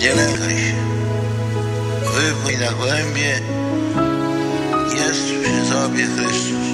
Nie lękaj się. Wypłyń na głębie. Jest przy tobie Chrystus.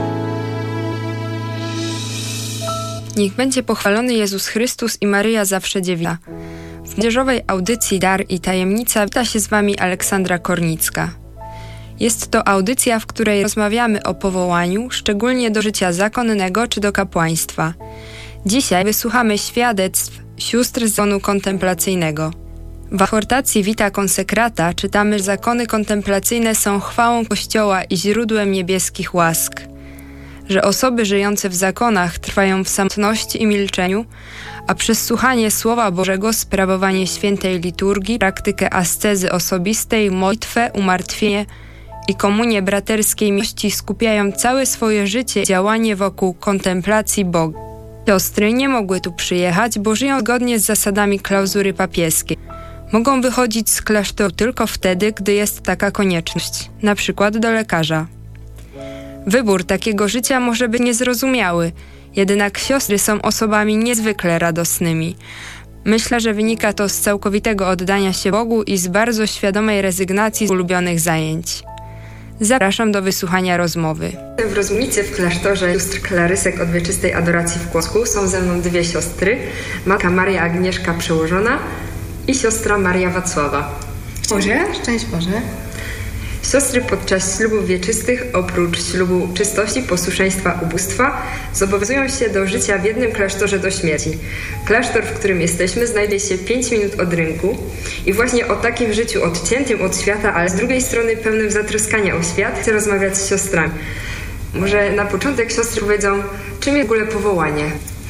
Niech będzie pochwalony Jezus Chrystus i Maryja zawsze dziewica. W młodzieżowej audycji Dar i Tajemnica wita się z Wami Aleksandra Kornicka. Jest to audycja, w której rozmawiamy o powołaniu, szczególnie do życia zakonnego czy do kapłaństwa. Dzisiaj wysłuchamy świadectw sióstr z zakonu kontemplacyjnego. W exhortacji Vita Consecrata czytamy, że zakony kontemplacyjne są chwałą Kościoła i źródłem niebieskich łask. Że osoby żyjące w zakonach trwają w samotności i milczeniu, a przez słuchanie Słowa Bożego, sprawowanie świętej liturgii, praktykę ascezy osobistej, modlitwę, umartwienie i komunię braterskiej miłości skupiają całe swoje życie i działanie wokół kontemplacji Boga. Siostry nie mogły tu przyjechać, bo żyją zgodnie z zasadami klauzury papieskiej. Mogą wychodzić z klasztoru tylko wtedy, gdy jest taka konieczność, na przykład do lekarza. Wybór takiego życia może być niezrozumiały, jednak siostry są osobami niezwykle radosnymi. Myślę, że wynika to z całkowitego oddania się Bogu i z bardzo świadomej rezygnacji z ulubionych zajęć. Zapraszam do wysłuchania rozmowy. W rozmównicy w klasztorze sióstr Klarysek Odwieczystej Adoracji w Kłodzku są ze mną dwie siostry, matka Maria Agnieszka Przełożona i siostra Maria Wacława. Szczęść Boże. Siostry podczas ślubów wieczystych, oprócz ślubu czystości, posłuszeństwa, ubóstwa, zobowiązują się do życia w jednym klasztorze do śmierci. Klasztor, w którym jesteśmy, znajduje się 5 minut od rynku i właśnie o takim życiu odciętym od świata, ale z drugiej strony pełnym zatroskania o świat, chcę rozmawiać z siostrami. Może na początek siostry powiedzą, czym jest w ogóle powołanie?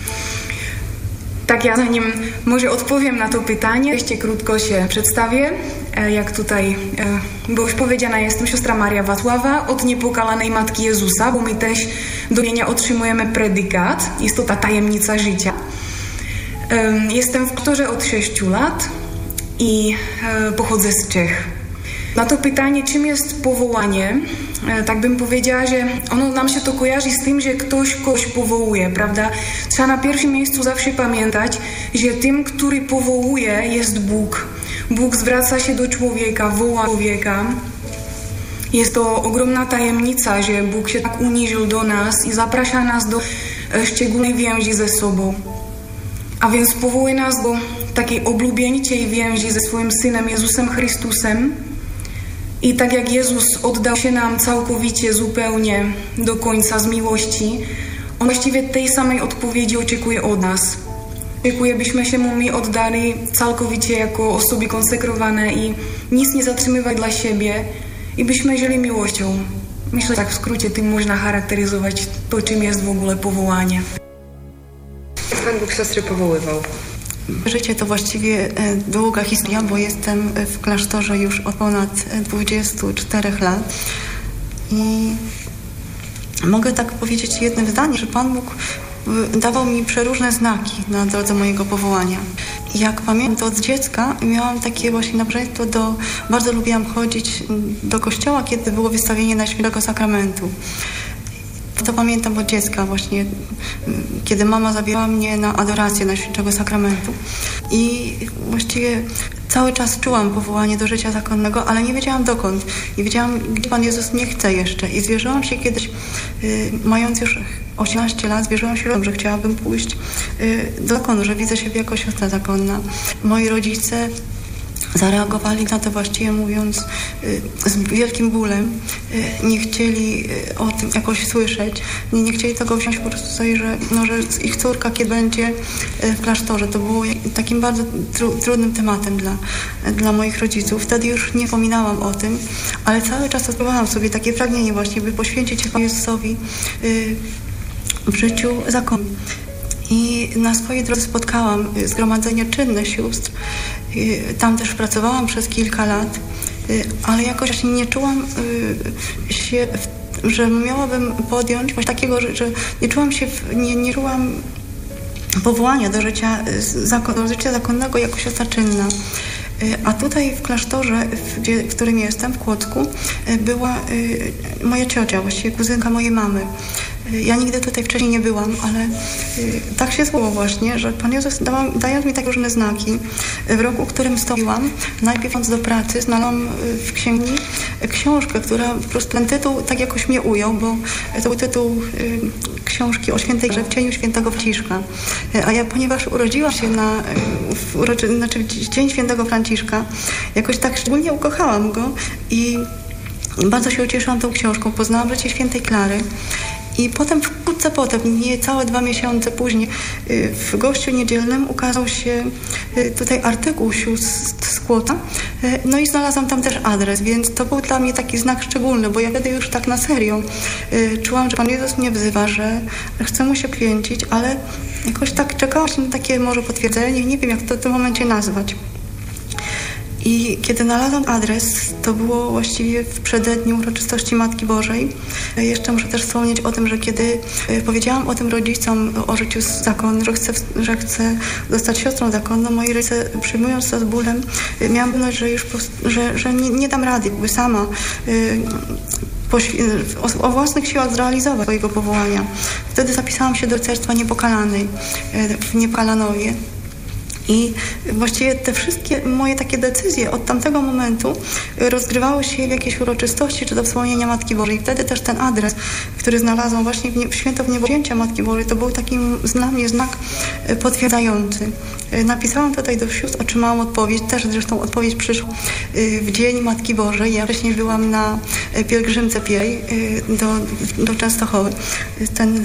Tak, ja zanim może odpowiem na to pytanie, jeszcze krótko się przedstawię. Jak tutaj było już powiedziane, jestem siostra Maria Wacława od Niepokalanej Matki Jezusa, bo my też do imienia otrzymujemy predykat. Jest to ta tajemnica życia. Jestem w klasztorze od 6 lat i pochodzę z Czech. Na to pytanie, czym jest powołanie, tak bym powiedziała, że ono nam się to kojarzy z tym, że ktoś kogoś powołuje, prawda? Trzeba na pierwszym miejscu zawsze pamiętać, że tym, który powołuje, jest Bóg. Bóg zwraca się do człowieka, woła człowieka. Jest to ogromna tajemnica, że Bóg się tak uniżył do nas i zaprasza nas do szczególnej więzi ze sobą. A więc powołuje nas do takiej oblubieńczej więzi ze swoim Synem Jezusem Chrystusem. I tak jak Jezus oddał się nam całkowicie, zupełnie do końca z miłości, On właściwie tej samej odpowiedzi oczekuje od nas. Oczekuje, byśmy się Mu my oddali całkowicie jako osoby konsekrowane i nic nie zatrzymywać dla siebie i byśmy żyli miłością. Myślę, że tak w skrócie tym można charakteryzować to, czym jest w ogóle powołanie. Jak Pan Bóg siostry powoływał? Życie to właściwie długa historia, bo jestem w klasztorze już od ponad 24 lat i mogę tak powiedzieć jednym zdaniem, że Pan Bóg dawał mi przeróżne znaki na drodze mojego powołania. Jak pamiętam, to od dziecka miałam takie właśnie nabożeństwo, bardzo lubiłam chodzić do kościoła, kiedy było wystawienie Najświętszego Sakramentu. To pamiętam od dziecka właśnie, kiedy mama zabierała mnie na adorację Najświętszego Sakramentu. I właściwie cały czas czułam powołanie do życia zakonnego, ale nie wiedziałam dokąd. Nie wiedziałam, gdzie Pan Jezus mnie chce jeszcze. I zwierzyłam się kiedyś, mając już 18 lat, zwierzyłam się, że chciałabym pójść do zakonu, że widzę siebie jako siostra zakonna. Moi rodzice zareagowali na to właściwie mówiąc z wielkim bólem. Nie chcieli o tym jakoś słyszeć. Nie chcieli tego wziąć po prostu sobie, że ich córka kiedy będzie w klasztorze. To było takim bardzo trudnym tematem dla moich rodziców. Wtedy już nie wspominałam o tym, ale cały czas odczuwałam sobie takie pragnienie właśnie, by poświęcić się Panu Jezusowi w życiu zakonu. I na swojej drodze spotkałam zgromadzenie czynne sióstr. Tam też pracowałam przez kilka lat, ale jakoś nie czułam się, że miałabym podjąć właśnie takiego, że nie czułam się, nie czułam powołania do życia zakonnego jako siostra czynna. A tutaj w klasztorze, w którym jestem, w Kłodzku, była moja ciocia, właściwie kuzynka mojej mamy. Ja nigdy tutaj wcześniej nie byłam, ale tak się złożyło właśnie, że Pan Jezus dając mi tak różne znaki, w roku, w którym stoiłam, najpierw idąc do pracy, znalazłam w księgi książkę, która po prostu ten tytuł tak jakoś mnie ujął, bo to był tytuł książki o w cieniu świętego Franciszka. A ja, ponieważ urodziłam się w dzień świętego Franciszka, jakoś tak szczególnie ukochałam go i bardzo się ucieszyłam tą książką. Poznałam życie świętej Klary. I potem, wkrótce potem, niecałe 2 miesiące później, w Gościu Niedzielnym ukazał się tutaj artykuł z Kłota. No i znalazłam tam też adres, więc to był dla mnie taki znak szczególny, bo ja wtedy już tak na serio czułam, że Pan Jezus mnie wzywa, że chcę Mu się poświęcić, ale jakoś tak czekałam na takie może potwierdzenie, nie wiem jak to w tym momencie nazwać. I kiedy znalazłam adres, to było właściwie w przededniu uroczystości Matki Bożej. Jeszcze muszę też wspomnieć o tym, że kiedy powiedziałam o tym rodzicom, o życiu zakonnym, że chcę zostać siostrą zakonną, moi rodzice, przyjmując to z bólem, miałam pewność, że już że nie dam rady, jakby sama o własnych siłach zrealizować swojego powołania. Wtedy zapisałam się do rycerstwa Niepokalanej w Niepokalanowie. I właściwie te wszystkie moje takie decyzje od tamtego momentu rozgrywały się w jakiejś uroczystości, czy do wspomnienia Matki Bożej. I wtedy też ten adres, który znalazłam właśnie w święto Wniebowzięcia Matki Bożej, to był taki dla mnie znak potwierdzający. Napisałam tutaj do sióstr, otrzymałam odpowiedź, też zresztą odpowiedź przyszła w dzień Matki Bożej. Ja wcześniej byłam na pielgrzymce do Częstochowy. Ten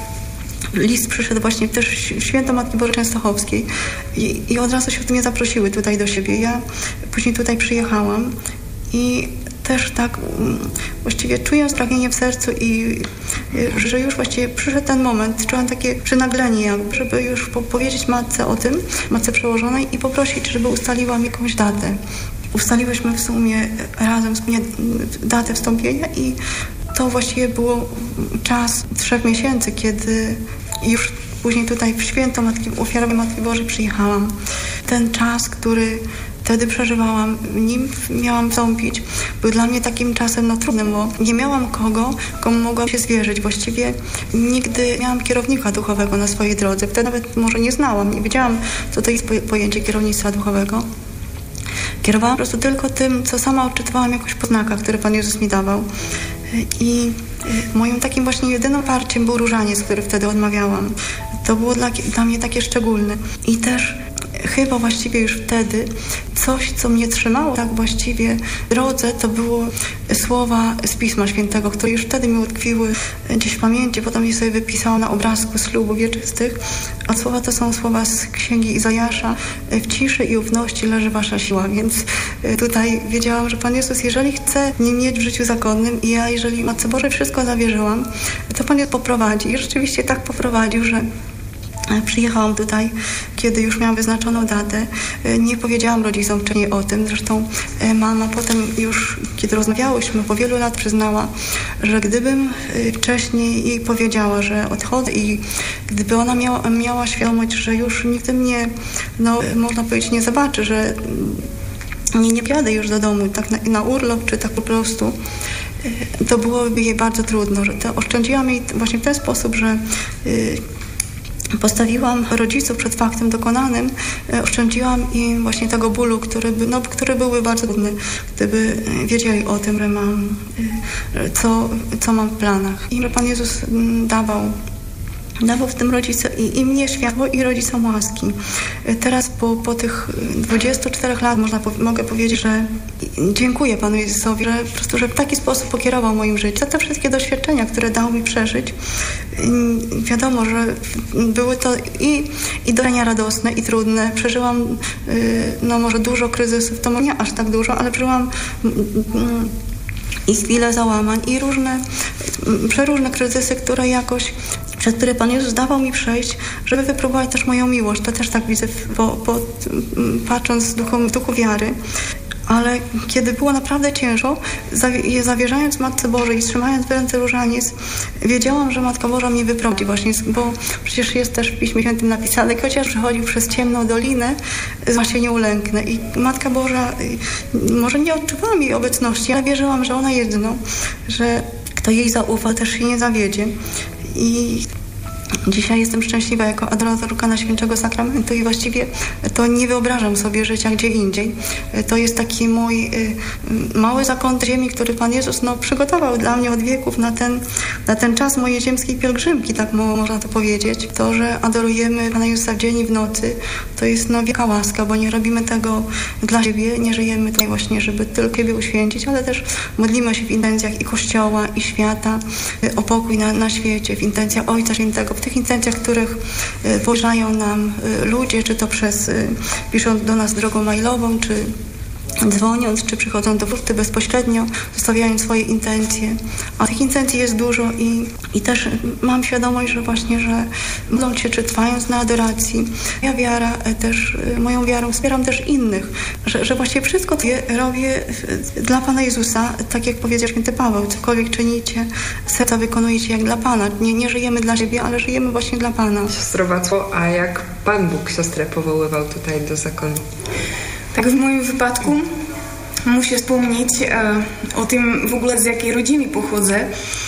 list przyszedł właśnie też w święto Matki Bożej Częstochowskiej i od razu się mnie zaprosiły tutaj do siebie. Ja później tutaj przyjechałam i też tak właściwie czując pragnienie w sercu i że już właściwie przyszedł ten moment, czułam takie przynaglenie, żeby już powiedzieć matce o tym, matce przełożonej i poprosić, żeby ustaliła mi jakąś datę. Ustaliłyśmy w sumie razem datę wstąpienia i to właściwie było czas 3 miesięcy, kiedy już później tutaj w święto ofiarowej Matki Bożej przyjechałam. Ten czas, który wtedy przeżywałam, nim miałam wstąpić, był dla mnie takim czasem trudnym, bo nie miałam komu mogłam się zwierzyć. Właściwie nigdy nie miałam kierownika duchowego na swojej drodze. Wtedy nawet może nie znałam, nie wiedziałam, co to jest pojęcie kierownictwa duchowego. Kierowałam po prostu tylko tym, co sama odczytywałam jakoś po znakach, które Pan Jezus mi dawał. I moim takim właśnie jedynym parciem był różaniec, który wtedy odmawiałam. To było dla mnie takie szczególne. I też chyba właściwie już wtedy coś, co mnie trzymało tak właściwie w drodze, to było słowa z Pisma Świętego, które już wtedy mi utkwiły gdzieś w pamięci. Potem je sobie wypisałam na obrazku ślubów wieczystych. A słowa to są słowa z Księgi Izajasza. W ciszy i ufności leży wasza siła. Więc tutaj wiedziałam, że Pan Jezus, jeżeli chce mnie mieć w życiu zakonnym i ja, jeżeli Matce Bożej wszystko zawierzyłam, to Pan Jezus poprowadzi. I rzeczywiście tak poprowadził, że przyjechałam tutaj, kiedy już miałam wyznaczoną datę. Nie powiedziałam rodzicom wcześniej o tym. Zresztą mama potem już, kiedy rozmawiałyśmy, po wielu lat przyznała, że gdybym wcześniej jej powiedziała, że odchodzę i gdyby ona miała świadomość, że już nigdy mnie, można powiedzieć, nie zobaczy, że nie jadę już do domu tak na urlop, czy tak po prostu, to byłoby jej bardzo trudno. Że to oszczędziłam jej właśnie w ten sposób, że postawiłam rodziców przed faktem dokonanym, oszczędziłam im właśnie tego bólu, który byłby bardzo trudny, gdyby wiedzieli o tym, że mam, co mam w planach. I że Pan Jezus dawał w tym rodzice i mnie światło, i rodzicom łaski. Teraz po tych 24 lat mogę powiedzieć, że dziękuję Panu Jezusowi, że po prostu, że w taki sposób pokierował moim życiem. Za te wszystkie doświadczenia, które dał mi przeżyć, wiadomo, że były to i doznania radosne, i trudne. Przeżyłam może dużo kryzysów, to nie aż tak dużo, ale przeżyłam i chwile załamań, i przeróżne kryzysy, przez które Pan Jezus dawał mi przejść, żeby wypróbować też moją miłość. To też tak widzę, patrząc z duchu wiary. Ale kiedy było naprawdę ciężko, zawierzając Matce Bożej i trzymając w ręce różaniec, wiedziałam, że Matka Boża mnie wyprowadzi właśnie, bo przecież jest też w Piśmie Świętym napisane, chociaż przechodził przez ciemną dolinę, właśnie nie ulęknę. I Matka Boża, może nie odczuwałam jej obecności, ale wierzyłam, że ona jest że kto jej zaufa, też się nie zawiedzie. I dzisiaj jestem szczęśliwa jako adoratorka Najświętszego Sakramentu i właściwie to nie wyobrażam sobie życia gdzie indziej. To jest taki mój mały zakąt ziemi, który Pan Jezus przygotował dla mnie od wieków na ten czas mojej ziemskiej pielgrzymki, tak można to powiedzieć. To, że adorujemy Pana Jezusa w dzień i w nocy, to jest wielka łaska, bo nie robimy tego dla siebie, nie żyjemy tutaj właśnie, żeby tylko siebie uświęcić, ale też modlimy się w intencjach i Kościoła, i świata, o pokój na świecie, w intencjach Ojca Świętego, w tych intencjach, których pożyczają nam ludzie, czy to pisząc do nas drogą mailową, czy dzwoniąc, czy przychodząc do wróżby bezpośrednio, zostawiając swoje intencje. A tych intencji jest dużo i też mam świadomość, że właśnie, że modląc się, czy trwając na adoracji, moja wiara też, moją wiarą wspieram też innych, że właściwie wszystko to robię dla Pana Jezusa, tak jak powiedział święty Paweł, cokolwiek czynicie, serca wykonujecie jak dla Pana. Nie żyjemy dla siebie, ale żyjemy właśnie dla Pana. Siostro Wacław, a jak Pan Bóg siostrę powoływał tutaj do zakonu? Tak, w moim wypadku muszę wspomnieć o tym w ogóle, z jakiej rodziny pochodzę.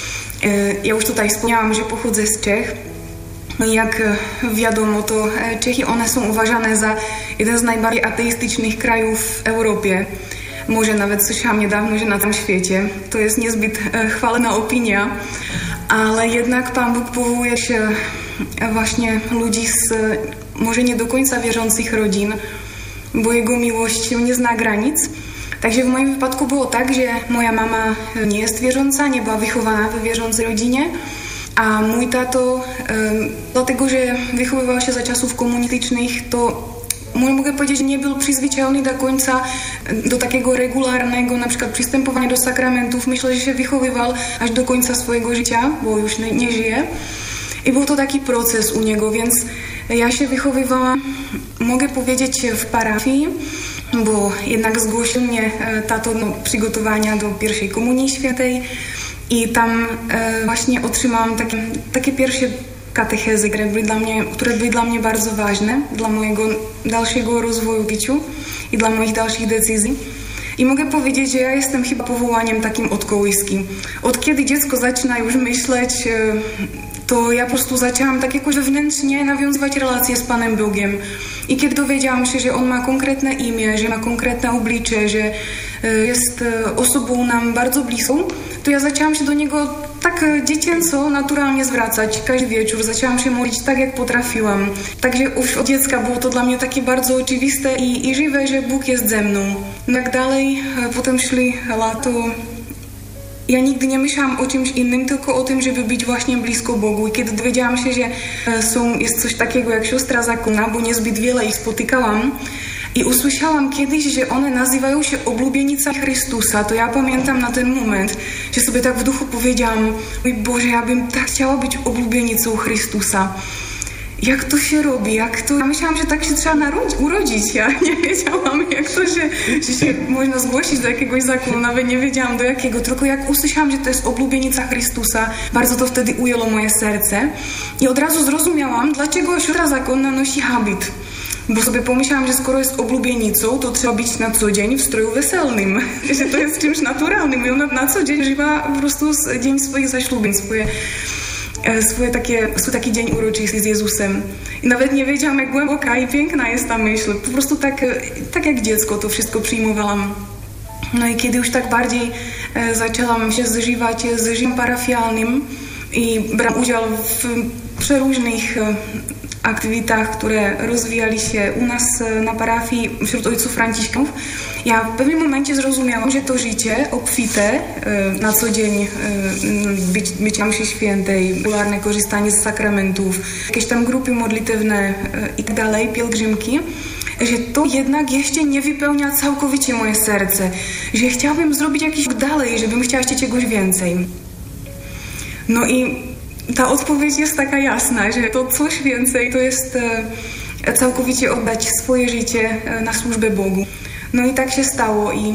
Ja już tutaj wspomniałam, że pochodzę z Czech. No i jak wiadomo, to Czechy, one są uważane za jeden z najbardziej ateistycznych krajów w Europie. Może nawet słyszałam niedawno, że na tym świecie. To jest niezbyt chwalna opinia, ale jednak Pan Bóg powołuje się właśnie ludzi z może nie do końca wierzących rodzin, bo Jego miłość nie zna granic. Także w moim wypadku było tak, że moja mama nie jest wierząca, nie była wychowana w wierzącej rodzinie, a mój tato, dlatego że wychowywał się za czasów komunistycznych, to mogę powiedzieć, że nie był przyzwyczajony do końca do takiego regularnego, na przykład przystępowania do sakramentów. Myślę, że się wychowywał aż do końca swojego życia, bo już nie żyje. I był to taki proces u niego, więc ja się wychowywałam, mogę powiedzieć, w parafii, bo jednak zgłosił mnie tato do przygotowania do pierwszej Komunii Świętej i tam właśnie otrzymałam takie pierwsze katechezy, które były dla mnie bardzo ważne, dla mojego dalszego rozwoju w życiu i dla moich dalszych decyzji. I mogę powiedzieć, że ja jestem chyba powołaniem takim od kołyski. Od kiedy dziecko zaczyna już myśleć, to ja po prostu zaczęłam tak jakoś wewnętrznie nawiązywać relacje z Panem Bogiem. I kiedy dowiedziałam się, że On ma konkretne imię, że ma konkretne oblicze, że jest osobą nam bardzo bliską, to ja zaczęłam się do Niego tak dziecięco, naturalnie zwracać. Każdy wieczór zaczęłam się modlić tak, jak potrafiłam. Także już od dziecka było to dla mnie takie bardzo oczywiste i żywe, że Bóg jest ze mną. No jak dalej, potem szli lata. Ja nigdy nie myślałam o czymś innym, tylko o tym, żeby być właśnie blisko Bogu. I kiedy dowiedziałam się, że jest coś takiego jak siostra zakonna, bo niezbyt wiele ich spotykałam, i usłyszałam kiedyś, że one nazywają się oblubienica Chrystusa, to ja pamiętam na ten moment, że sobie tak w duchu powiedziałam: mój Boże, ja bym tak chciała być oblubienicą Chrystusa. Jak to się robi? Ja myślałam, że tak się trzeba urodzić. Ja nie wiedziałam, jak to że się można zgłosić do jakiegoś zakonu. Nawet nie wiedziałam do jakiego. Tylko jak usłyszałam, że to jest oblubienica Chrystusa, bardzo to wtedy ujęło moje serce. I od razu zrozumiałam, dlaczego siostra zakonna nosi habit. Bo sobie pomyślałam, że skoro jest oblubienicą, to trzeba być na co dzień w stroju weselnym. Że to jest czymś naturalnym. I ona na co dzień żywa po prostu dzień swoich zaślubin, swój taki dzień uroczysty z Jezusem. I nawet nie wiedziałam, jak głęboka i piękna jest ta myśl. Po prostu tak jak dziecko to wszystko przyjmowałam. No i kiedy już tak bardziej zaczęłam się zżywać z życiem parafialnym i brałam udział w przeróżnych aktywitach, które rozwijali się u nas na parafii wśród ojców franciszkanów, ja w pewnym momencie zrozumiałam, że to życie obfite, na co dzień bycie mszy świętej, regularne korzystanie z sakramentów, jakieś tam grupy modlitewne i tak dalej, pielgrzymki, że to jednak jeszcze nie wypełnia całkowicie moje serce, że chciałabym zrobić jakiś krok dalej, żebym chciała jeszcze czegoś więcej. No i ta odpowiedź jest taka jasna, że to coś więcej to jest całkowicie oddać swoje życie na służbę Bogu. No i tak się stało i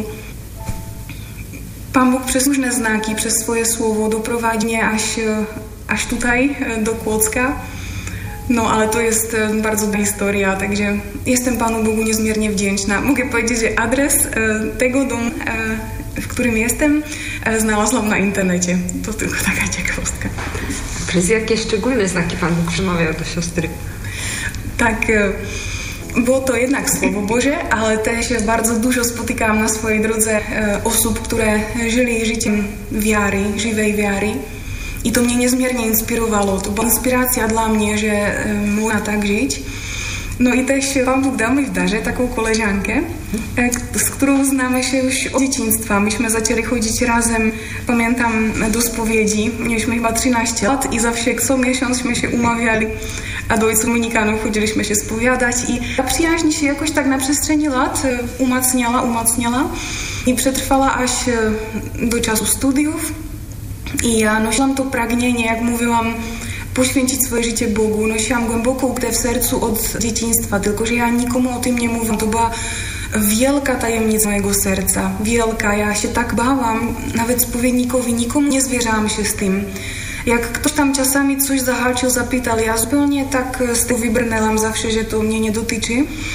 Pan Bóg przez różne znaki, przez swoje słowo doprowadzi mnie aż tutaj, do Kłodzka. No ale to jest bardzo długa historia, także jestem Panu Bogu niezmiernie wdzięczna. Mogę powiedzieć, że adres tego domu, w którym jestem, znalazłam na internecie. To tylko taka ciekawostka. Przez jakie szczególne znaki Pan Bóg przemawiał do siostry? Tak, było to jednak Słowo Boże, ale też bardzo dużo spotykałam na swojej drodze osób, które żyli życiem wiary, żywej wiary. I to mnie niezmiernie inspirowało. To była inspiracja dla mnie, że można tak żyć. No i też Pan Bóg dał mi w darze taką koleżankę, z którą znamy się już od dzieciństwa. Myśmy zaczęli chodzić razem, pamiętam, do spowiedzi. Mieliśmy chyba 13 lat i zawsze co miesiącśmy się umawiali, a do ojców dominikanów chodziliśmy się spowiadać. I ta przyjaźń się jakoś tak na przestrzeni lat umacniała i przetrwała aż do czasu studiów. I ja nosiłam to pragnienie, jak mówiłam, poświęcić swoje życie Bogu. Nosiłam głęboką uktę w sercu od dzieciństwa, tylko że ja nikomu o tym nie mówiłam. To była wielka tajemnica mojego serca. Wielka. Ja się tak bałam, nawet spowiednikowi, nikomu nie zwierzałam się z tym. Jak ktoś tam czasami coś zahaczył, zapytał, ja zupełnie tak z tego wybrnęłam zawsze, że to mnie nie dotyczy.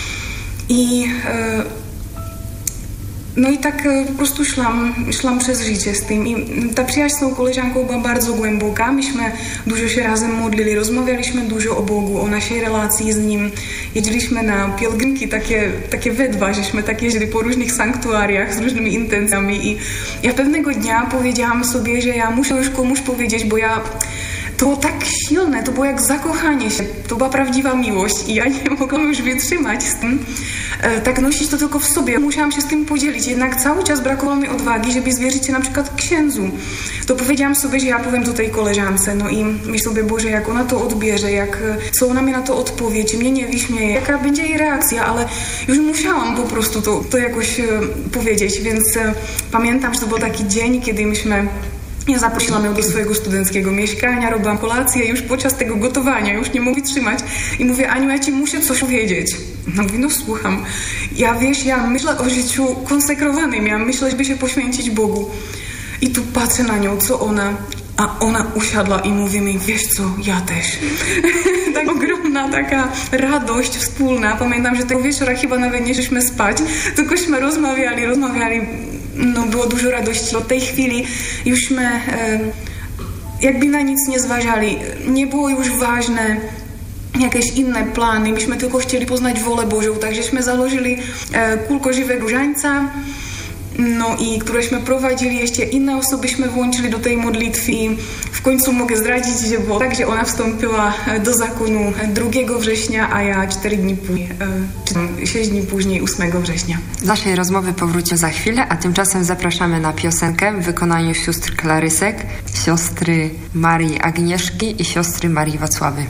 No i tak po prostu szłam przez życie z tym. I ta przyjaźń z tą koleżanką była bardzo głęboka. Myśmy dużo się razem modlili, rozmawialiśmy dużo o Bogu, o naszej relacji z Nim. Jeździliśmy na pielgrzymki takie we dwa, żeśmy tak jeździli po różnych sanktuariach z różnymi intencjami. I ja pewnego dnia powiedziałam sobie, że ja muszę już komuś powiedzieć, bo to było tak silne, to było jak zakochanie się, to była prawdziwa miłość i ja nie mogłam już wytrzymać z tym, tak nosić to tylko w sobie. Musiałam się z tym podzielić, jednak cały czas brakowało mi odwagi, żeby zwierzyć się na przykład księdzu. To powiedziałam sobie, że ja powiem to tej koleżance, no i myślę sobie, Boże, jak ona to odbierze, co ona mi na to odpowie, czy mnie nie wyśmieje, jaka będzie jej reakcja, ale już musiałam po prostu to jakoś powiedzieć, więc pamiętam, że to był taki dzień, kiedy ja zaprosiłam ją do swojego studenckiego mieszkania, robiłam kolację już podczas tego gotowania, już nie mogę trzymać i mówię, Aniu, ja ci muszę coś powiedzieć. No mówi, no słucham. Ja myślę o życiu konsekrowanym, ja myślę, żeby się poświęcić Bogu. I tu patrzę na nią, a ona usiadła i mówi mi, wiesz co, ja też. Tak ogromna taka radość wspólna. Pamiętam, że tego wieczora chyba nawet nie szliśmy spać, tylkośmy rozmawiali. No było dużo radości. Od tej chwili jużśmy jakby na nic nie zważali. Nie było już ważne jakieś inne plany. Myśmy tylko chcieli poznać wolę Bożą. Takżeśmy założyli kółko żywego różańca, no i któreśmy prowadzili, jeszcze inne osobyśmy włączyli do tej modlitwy i w końcu mogę zdradzić, że było tak, że ona wstąpiła do zakonu 2 września, a ja 6 dni później, 8 września. Do naszej rozmowy powrócimy za chwilę, a tymczasem zapraszamy na piosenkę w wykonaniu sióstr Klarysek, siostry Marii Agnieszki i siostry Marii Wacławy.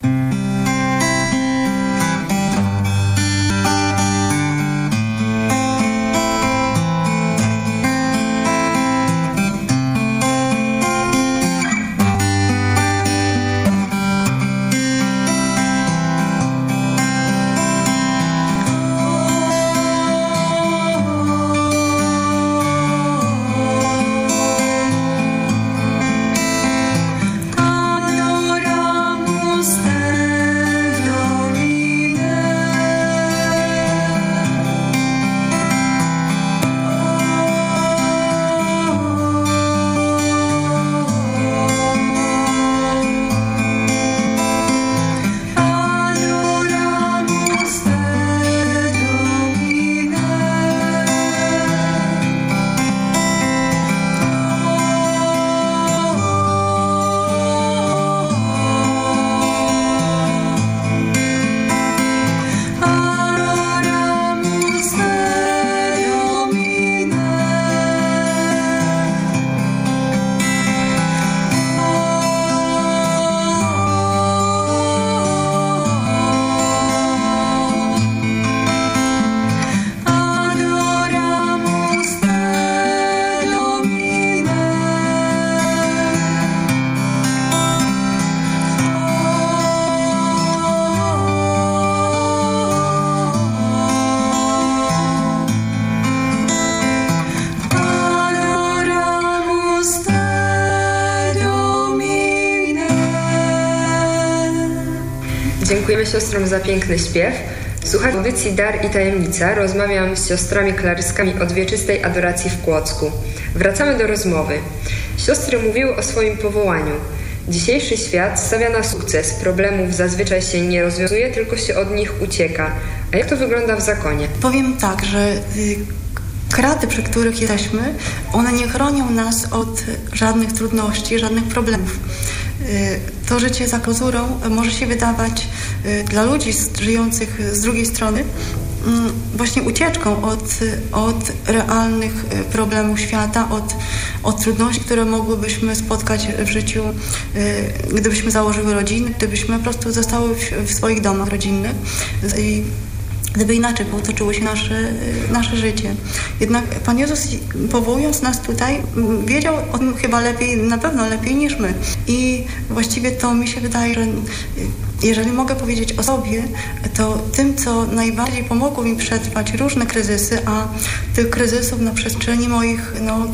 Dziękujemy siostrom za piękny śpiew. Słuchaj audycji Dar i Tajemnica. Rozmawiam z siostrami Klaryskami od wieczystej adoracji w Kłodzku. Wracamy do rozmowy. Siostry mówiły o swoim powołaniu. Dzisiejszy świat stawia na sukces, problemów zazwyczaj się nie rozwiązuje, tylko się od nich ucieka. A jak to wygląda w zakonie? Powiem tak, że kraty, przy których jesteśmy, one nie chronią nas od żadnych trudności, żadnych problemów. To życie za klauzurą może się wydawać dla ludzi żyjących z drugiej strony właśnie ucieczką od realnych problemów świata, od trudności, które mogłybyśmy spotkać w życiu, gdybyśmy założyły rodziny, gdybyśmy po prostu zostały w swoich domach rodzinnych. Gdyby inaczej potoczyło się nasze życie. Jednak Pan Jezus, powołując nas tutaj, wiedział o tym chyba lepiej, na pewno lepiej niż my. I właściwie to mi się wydaje, że jeżeli mogę powiedzieć o sobie, to tym, co najbardziej pomogło mi przetrwać różne kryzysy, a tych kryzysów na przestrzeni moich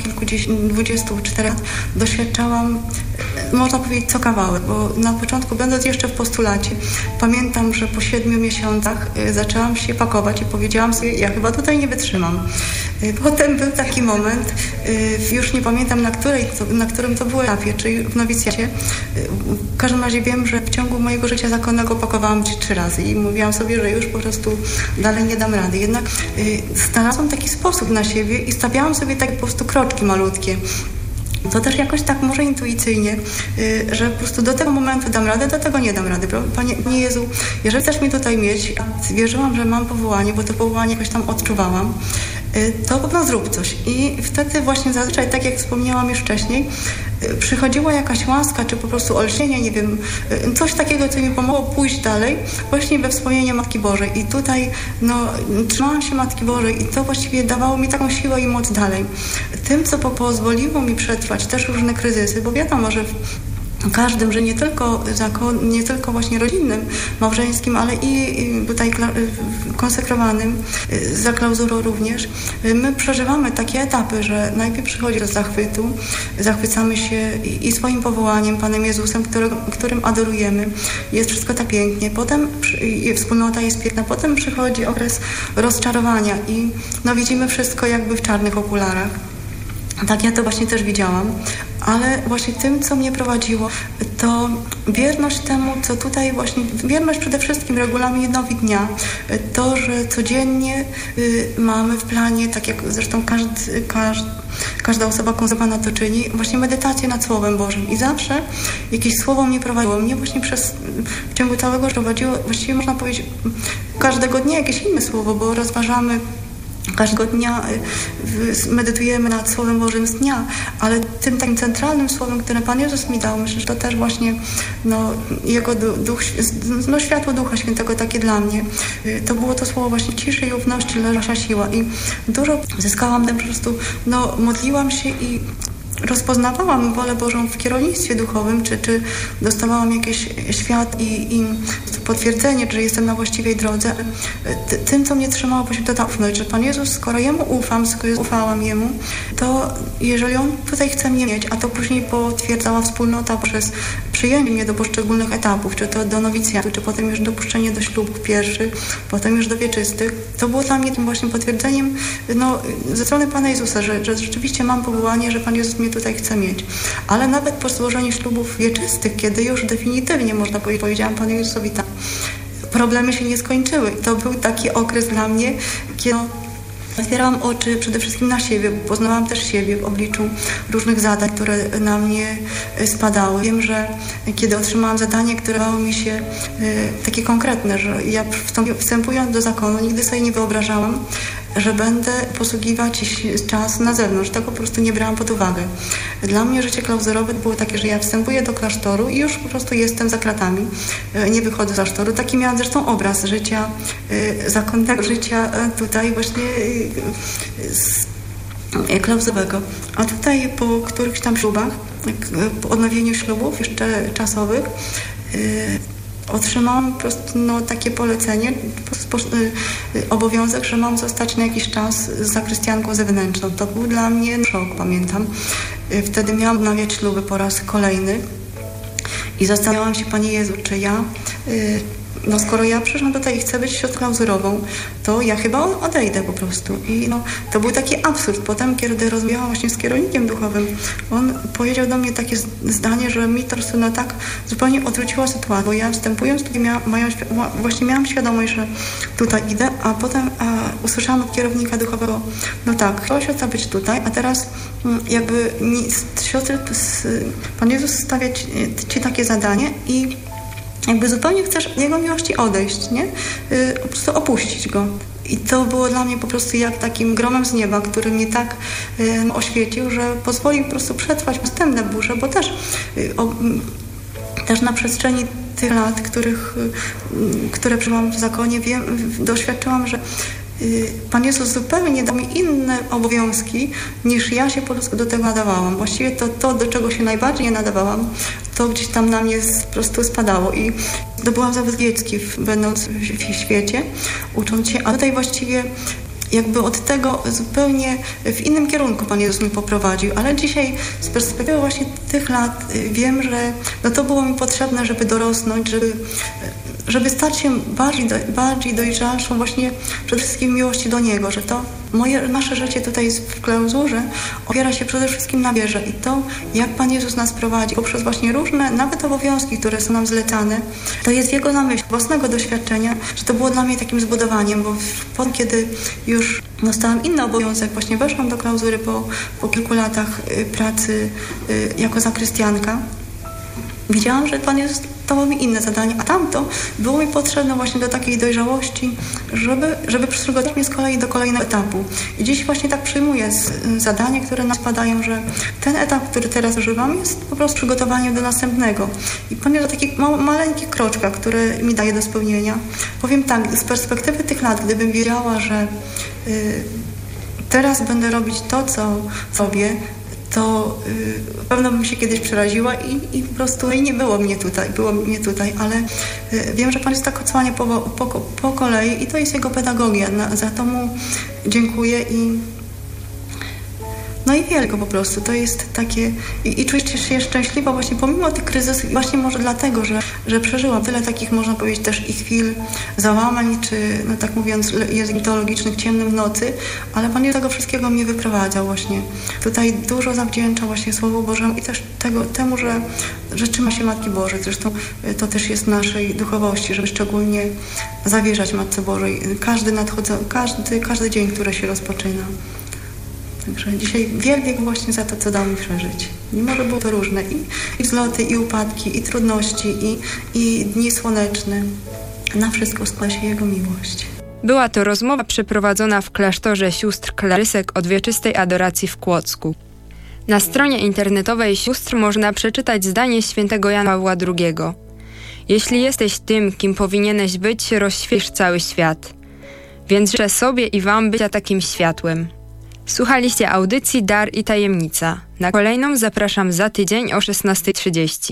24 lat doświadczałam, można powiedzieć, co kawałek, bo na początku, będąc jeszcze w postulacie, pamiętam, że po 7 miesiącach zaczęłam się pakować i powiedziałam sobie, ja chyba tutaj nie wytrzymam. Potem był taki moment, już nie pamiętam na którym to było etapie, czy w nowicjacie. W każdym razie wiem, że w ciągu mojego życia zakonnego pakowałam się 3 razy i mówiłam sobie, że już po prostu dalej nie dam rady. Jednak znalazłam taki sposób na siebie i stawiałam sobie takie po prostu kroczki malutkie. To też jakoś tak może intuicyjnie, że po prostu do tego momentu dam radę, do tego nie dam rady. Panie Jezu, jeżeli chcesz mnie tutaj mieć, wierzyłam, że mam powołanie, bo to powołanie jakoś tam odczuwałam, to po prostu zrób coś. I wtedy właśnie zazwyczaj, tak jak wspomniałam już wcześniej, przychodziła jakaś łaska, czy po prostu olśnienie, nie wiem, coś takiego, co mi pomogło pójść dalej, właśnie we wspomnienie Matki Bożej. I tutaj, trzymałam się Matki Bożej i to właściwie dawało mi taką siłę i moc dalej. Tym, co pozwoliło mi przetrwać też różne kryzysy, bo wiadomo, że każdym, że nie tylko właśnie rodzinnym, małżeńskim, ale i tutaj konsekrowanym, za klauzurą również. My przeżywamy takie etapy, że najpierw przychodzi do zachwytu, zachwycamy się i swoim powołaniem, Panem Jezusem, którym adorujemy. Jest wszystko tak pięknie. Potem wspólnota jest piękna. Potem przychodzi okres rozczarowania i widzimy wszystko jakby w czarnych okularach. Tak, ja to właśnie też widziałam, ale właśnie tym, co mnie prowadziło, to wierność temu, co tutaj właśnie, wierność przede wszystkim regulaminowi dnia, to, że codziennie mamy w planie, tak jak zresztą każda osoba konsekrowana to czyni, właśnie medytację nad Słowem Bożym i zawsze jakieś słowo mnie prowadziło, mnie właśnie w ciągu całego życia prowadziło, właściwie można powiedzieć, każdego dnia jakieś inne słowo, bo rozważamy każdego dnia, medytujemy nad Słowem Bożym z dnia, ale tym takim centralnym słowem, które Pan Jezus mi dał, myślę, że to też właśnie Jego światło Ducha Świętego takie dla mnie. To było to słowo właśnie ciszy i ufności leży nasza siła i dużo zyskałam tym po prostu, modliłam się i rozpoznawałam wolę Bożą w kierownictwie duchowym, czy dostawałam jakiś świat i potwierdzenie, że jestem na właściwej drodze. Tym, co mnie trzymało, właśnie to ta ufność, że Pan Jezus, skoro Jemu ufam, skoro ufałam Jemu, to jeżeli On tutaj chce mnie mieć, a to później potwierdzała wspólnota przez przyjęcie mnie do poszczególnych etapów, czy to do nowicjatu, czy potem już dopuszczenie do ślubów pierwszych, potem już do wieczystych, to było dla mnie tym właśnie potwierdzeniem ze strony Pana Jezusa, że rzeczywiście mam powołanie, że Pan Jezus mnie tutaj chce mieć. Ale nawet po złożeniu ślubów wieczystych, kiedy już definitywnie, można powiedzieć, powiedziałam Panu Jezusowi tak, problemy się nie skończyły. To był taki okres dla mnie, kiedy otwierałam oczy przede wszystkim na siebie, bo poznałam też siebie w obliczu różnych zadań, które na mnie spadały. Wiem, że kiedy otrzymałam zadanie, które dało mi się takie konkretne, że ja wstępując do zakonu, nigdy sobie nie wyobrażałam, że będę posługiwać czas na zewnątrz. Tego po prostu nie brałam pod uwagę. Dla mnie życie klauzurowe było takie, że ja wstępuję do klasztoru i już po prostu jestem za kratami. Nie wychodzę z klasztoru. Taki miałam zresztą obraz życia, zakonnego życia tutaj właśnie klauzurowego. A tutaj po którychś tam ślubach, po odnowieniu ślubów jeszcze czasowych, otrzymałam po prostu takie polecenie, obowiązek, że mam zostać na jakiś czas z zakrystianką zewnętrzną. To był dla mnie szok, pamiętam. Wtedy miałam odnawiać śluby po raz kolejny i zastanawiałam się, Panie Jezu, czy ja no skoro ja przyszłam tutaj i chcę być siostrą klauzurową, to ja chyba odejdę po prostu. I no, to był taki absurd. Potem, kiedy rozmawiałam właśnie z kierownikiem duchowym, on powiedział do mnie takie zdanie, że mi to no tak zupełnie odwróciło sytuację, bo ja wstępując tutaj miałam świadomość, że tutaj idę, a potem usłyszałam od kierownika duchowego, no tak, chciała siostra być tutaj, a teraz jakby siostry, Pan Jezus stawia ci takie zadanie i jakby zupełnie chcesz Jego miłości odejść, nie? Po prostu opuścić Go. I to było dla mnie po prostu jak takim gromem z nieba, który mnie tak oświecił, że pozwolił po prostu przetrwać następne burze, bo też na przestrzeni tych lat, które przeżyłam w zakonie, doświadczyłam, że Pan Jezus zupełnie dał mi inne obowiązki, niż ja się po prostu do tego nadawałam. Właściwie to, do czego się najbardziej nie nadawałam, to gdzieś tam na mnie po prostu spadało. I zdobyłam zawód wiedźki, będąc w świecie, ucząc się, a tutaj właściwie jakby od tego zupełnie w innym kierunku Pan Jezus mnie poprowadził. Ale dzisiaj z perspektywy właśnie tych lat wiem, że no to było mi potrzebne, żeby dorosnąć, żeby stać się bardziej dojrzalszą właśnie przede wszystkim w miłości do Niego, że to nasze życie tutaj w klauzurze opiera się przede wszystkim na wierze i to, jak Pan Jezus nas prowadzi poprzez właśnie różne, nawet obowiązki, które są nam zlecane, to jest Jego namysł, własnego doświadczenia, że to było dla mnie takim zbudowaniem, bo potem, kiedy już dostałam inny obowiązek, właśnie weszłam do klauzury po kilku latach pracy jako zakrystianka, widziałam, że Pan Jezus dawał mi inne zadanie, a tamto było mi potrzebne właśnie do takiej dojrzałości, żeby przygotować mnie z kolei do kolejnego etapu. I dziś właśnie tak przyjmuję zadania, które nas padają, że ten etap, który teraz używam, jest po prostu przygotowaniem do następnego. I ponieważ takich maleńkich kroczkach, które mi daje do spełnienia, powiem tak, z perspektywy tych lat, gdybym wiedziała, że teraz będę robić to, co robię, to pewno bym się kiedyś przeraziła i po prostu nie było mnie tutaj, ale wiem, że Pan jest tak odsłania po kolei i to jest Jego pedagogia. Za to Mu dziękuję no i wielko po prostu. To jest takie i czuję się szczęśliwa właśnie pomimo tych kryzysów, właśnie może dlatego, że przeżyłam tyle takich, można powiedzieć, też i chwil załamań, czy no tak mówiąc język teologicznych, ciemnych nocy, ale Pan Jezus tego wszystkiego mnie wyprowadzał właśnie. Tutaj dużo zawdzięcza właśnie Słowu Bożemu i też temu, że trzyma się Matki Bożej. Zresztą to też jest naszej duchowości, żeby szczególnie zawierzać Matce Bożej każdy dzień, który się rozpoczyna. Także dzisiaj wielbię Go właśnie za to, co dał mi przeżyć. Mimo, że było to różne i wzloty, i upadki, i trudności, i dni słoneczne. Na wszystko składa się Jego miłość. Była to rozmowa przeprowadzona w klasztorze sióstr Klarysek Odwieczystej Adoracji w Kłodzku. Na stronie internetowej sióstr można przeczytać zdanie świętego Jana Pawła II. Jeśli jesteś tym, kim powinieneś być, rozświecisz cały świat. Więc życzę sobie i wam bycia takim światłem. Słuchaliście audycji Dar i Tajemnica. Na kolejną zapraszam za tydzień o 16:30.